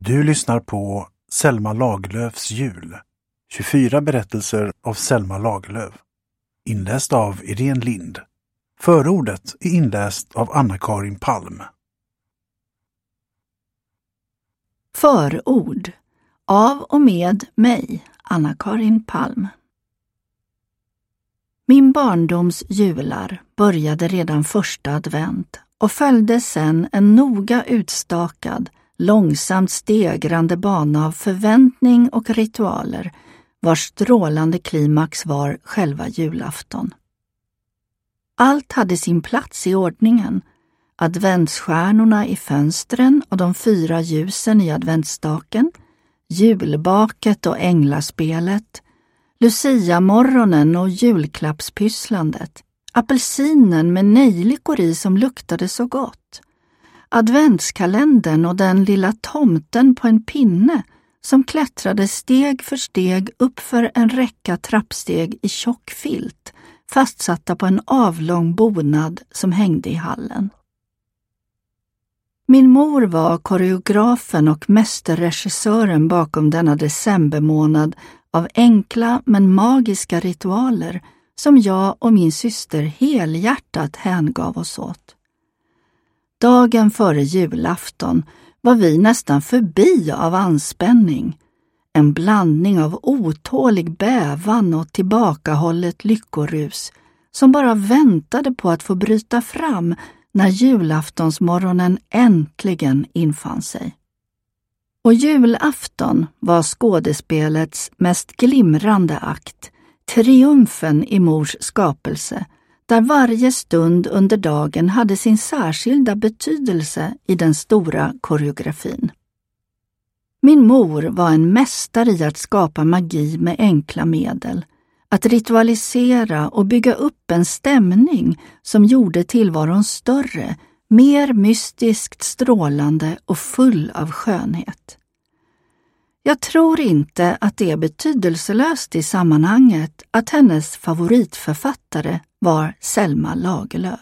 Du lyssnar på Selma Lagerlöfs jul. 24 berättelser av Selma Lagerlöf. Inläst av Irene Lind. Förordet är inläst av Anna-Karin Palm. Förord av och med mig, Anna-Karin Palm. Min barndoms jular började redan första advent och följde sedan en noga utstakad, långsamt stegrande bana av förväntning och ritualer, vars strålande klimax var själva julafton. Allt hade sin plats i ordningen. Adventsstjärnorna i fönstren och de 4 ljusen i adventsstaken, julbaket och änglaspelet, Lucia-morgonen och julklappspysslandet, apelsinen med nejlikor i som luktade så gott, adventskalendern och den lilla tomten på en pinne som klättrade steg för steg uppför en räcka trappsteg i tjock filt, fastsatta på en avlång bonad som hängde i hallen. Min mor var koreografen och mästerregissören bakom denna decembermånad av enkla men magiska ritualer som jag och min syster helhjärtat hängav oss åt. Dagen före julafton var vi nästan förbi av anspänning. En blandning av otålig bävan och tillbakahållet lyckorus som bara väntade på att få bryta fram när julaftonsmorgonen äntligen infann sig. Och julafton var skådespelets mest glimrande akt, triumfen i mors skapelse, där varje stund under dagen hade sin särskilda betydelse i den stora koreografin. Min mor var en mästare i att skapa magi med enkla medel, att ritualisera och bygga upp en stämning som gjorde tillvaron större, mer mystiskt strålande och full av skönhet. Jag tror inte att det är betydelselöst i sammanhanget att hennes favoritförfattare var Selma Lagerlöf.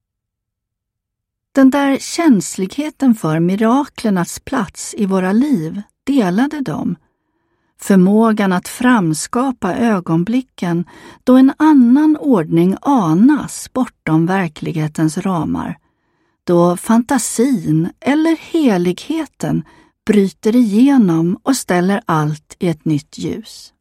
Den där känsligheten för miraklernas plats i våra liv delade de. Förmågan att framskapa ögonblicken då en annan ordning anas bortom verklighetens ramar, då fantasin eller heligheten bryter igenom och ställer allt i ett nytt ljus.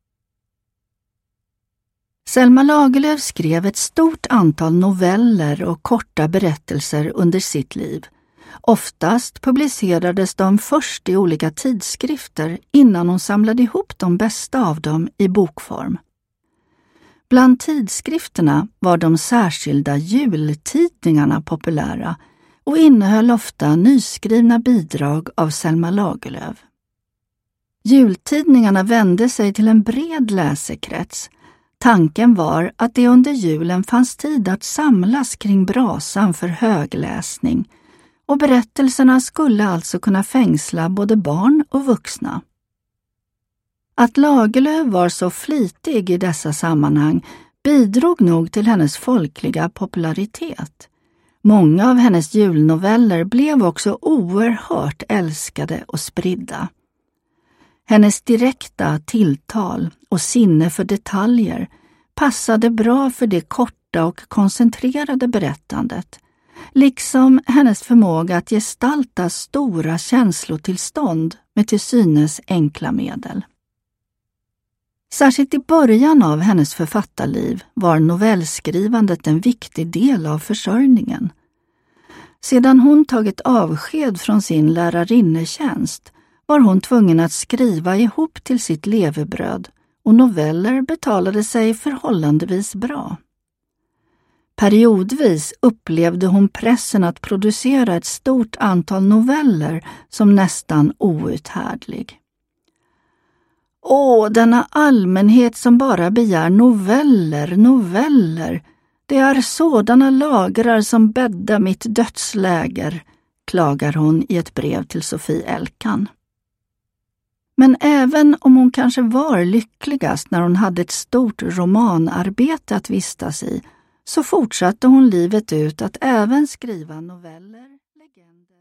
Selma Lagerlöf skrev ett stort antal noveller och korta berättelser under sitt liv. Oftast publicerades de först i olika tidskrifter innan hon samlade ihop de bästa av dem i bokform. Bland tidskrifterna var de särskilda jultidningarna populära och innehöll ofta nyskrivna bidrag av Selma Lagerlöf. Jultidningarna vände sig till en bred läsekrets. Tanken var att det under julen fanns tid att samlas kring brasan för högläsning, och berättelserna skulle alltså kunna fängsla både barn och vuxna. Att Lagerlöf var så flitig i dessa sammanhang bidrog nog till hennes folkliga popularitet. Många av hennes julnoveller blev också oerhört älskade och spridda. Hennes direkta tilltal och sinne för detaljer passade bra för det korta och koncentrerade berättandet, liksom hennes förmåga att gestalta stora känslotillstånd med till synes enkla medel. Särskilt i början av hennes författarliv var novellskrivandet en viktig del av försörjningen. Sedan hon tagit avsked från sin lärarinnetjänst var hon tvungen att skriva ihop till sitt levebröd, och noveller betalade sig förhållandevis bra. Periodvis upplevde hon pressen att producera ett stort antal noveller som nästan outhärdlig. Denna allmänhet som bara begär noveller. Det är sådana lagrar som bäddar mitt dödsläger, klagar hon i ett brev till Sofie Elkan. Men även om hon kanske var lyckligast när hon hade ett stort romanarbete att vistas i, så fortsatte hon livet ut att även skriva noveller, legender